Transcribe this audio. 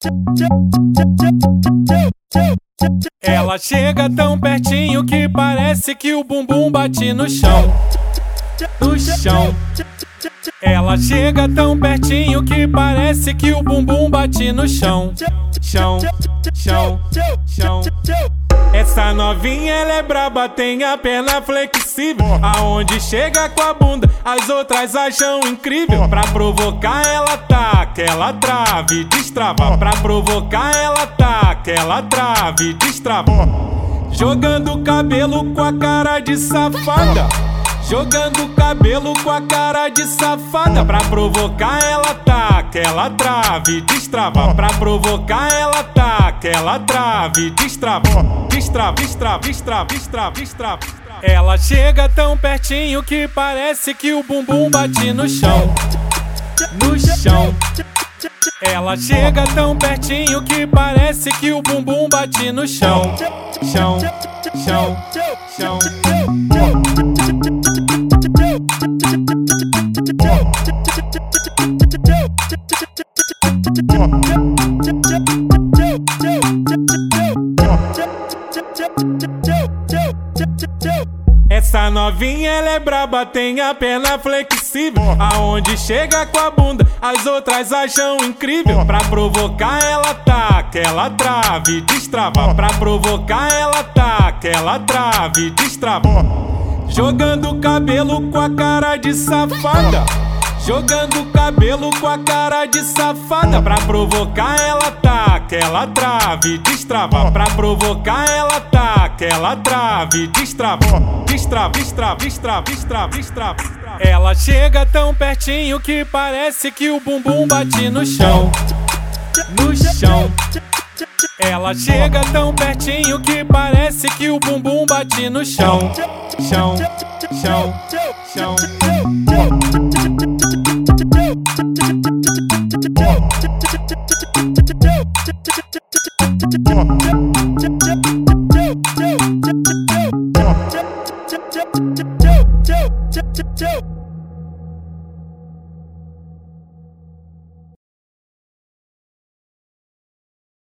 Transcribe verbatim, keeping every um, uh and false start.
Ela chega tão pertinho que parece que o bumbum bate no chão, no chão. Ela chega tão pertinho que parece que o bumbum bate no chão, chão, chão, chão. Essa novinha ela é braba, tem a perna flexível. Aonde chega com a bunda, as outras acham incrível. Pra provocar ela taca, ela trave, destrava. Pra provocar ela taca, ela trave, destrava. Jogando o cabelo com a cara de safada, jogando o cabelo com a cara de safada. Pra provocar ela taca, ela trave, destrava. Pra provocar ela taca, ela trave, destrava. Destrava, destrava, destrava, destrava, destrava. Ela chega tão pertinho que parece que o bumbum bate no chão, no chão. Ela chega tão pertinho que parece que o bumbum bate no chão, chão, chão, chão. Essa novinha ela é braba, tem a perna flexível. Aonde chega com a bunda, as outras acham incrível. Pra provocar ela taca, ela trave, destrava. Pra provocar ela taca, ela trave, destrava. Jogando o cabelo com a cara de safada, jogando o cabelo com a cara de safada. Pra provocar ela taca, ela trave, destrava. Pra provocar ela taca, ela trave, destrava. Destrava, destrava, destrava, destrava, destrava. Ela chega tão pertinho que parece que o bumbum bate no chão, no chão. Ela chega tão pertinho que parece que o bumbum bate no chão, chão, chão, chão. Two.